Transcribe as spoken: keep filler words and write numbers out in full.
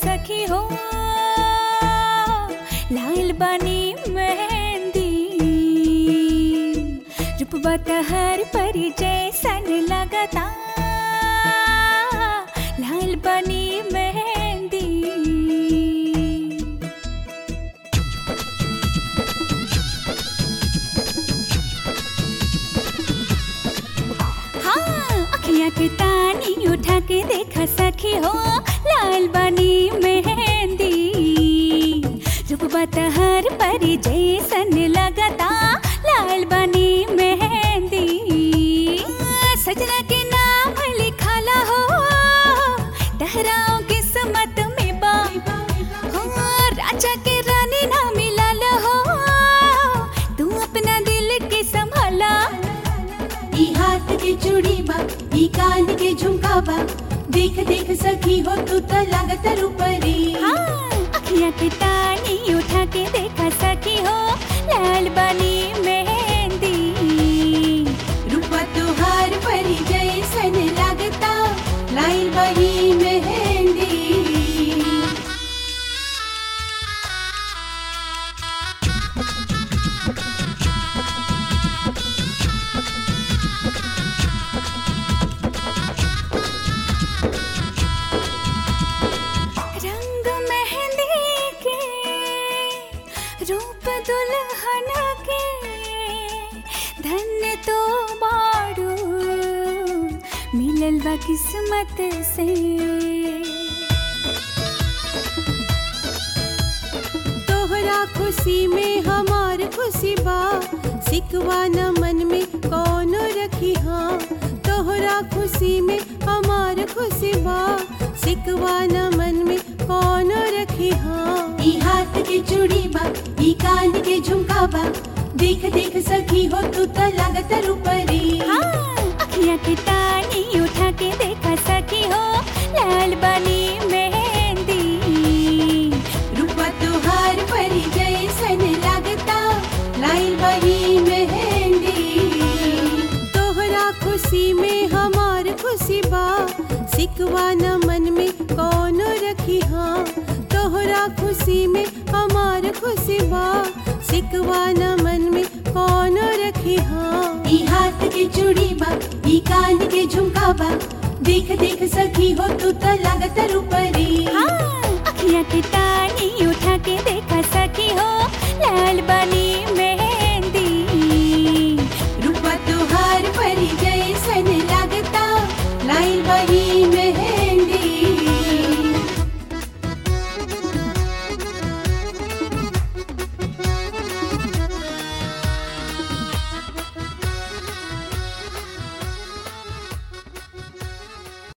सखी हो, लाल बानी मेहंदी, रूपवा तहर परी जैसन लगता, लाल बानी मेहंदी। हाँ, अखियाँ के तानी उठा के देखा सखी हो, लाल बानी मेहंदी, रूपवा तहर परी जैसन लगता, लाल बानी मेहंदी। सजना के नाम लिखाला हो, टहराओ किस्मत में बा, हो राजा के रानी ना मिलाला हो, तू अपना दिल के संभाला। ई हाथ के चूड़ी बा, ई कान के झुमका बा, देख देख सखी हो तू तो लागत रूपरी। हाँ, अखियाँ की तानी उठा के देखा सखी हो, लाल बानी मेहंदी, रूपा तुहार परी जैसन लागता, लाल बानी मेहंदी। रंग मेहंदी के रूप दुल्हन के, धन्य तो बाड़ू मिलल बा किस्मत से। तोहरा खुशी में हमार खुशी बा, सिकवा न मन में कौनो रखी। हाँ, तोहरा खुशी में हमार खुशी बा, सिकवा न मन में कौनो रखी। हाँ, ई हाथ के चूड़ी बा, ई कान के झुमका बा, देख देख सखी हो तू तो लागत रूपरी। हाँ, अखियाँ की तानी उठा के देखा सखी हो, लाल बानी मेहंदी, रूपा तुहार परी जैसन लागता, लाल बानी मेहंदी। तोहरा खुशी में हमार खुशी बा, सिकवा न मन में कौनो रखी। हाँ, तोहरा खुशी में हमार खुशी बा, सिकवा न मन में कौनो रखी। हाँ, ई हाथ के चूड़ी बा, ई कान के झुमका बा, देख देख सखी हो तू तो लागत रूपरी। हाँ, अखियाँ की तानी उठा के देखा सखी हो, लाल बानी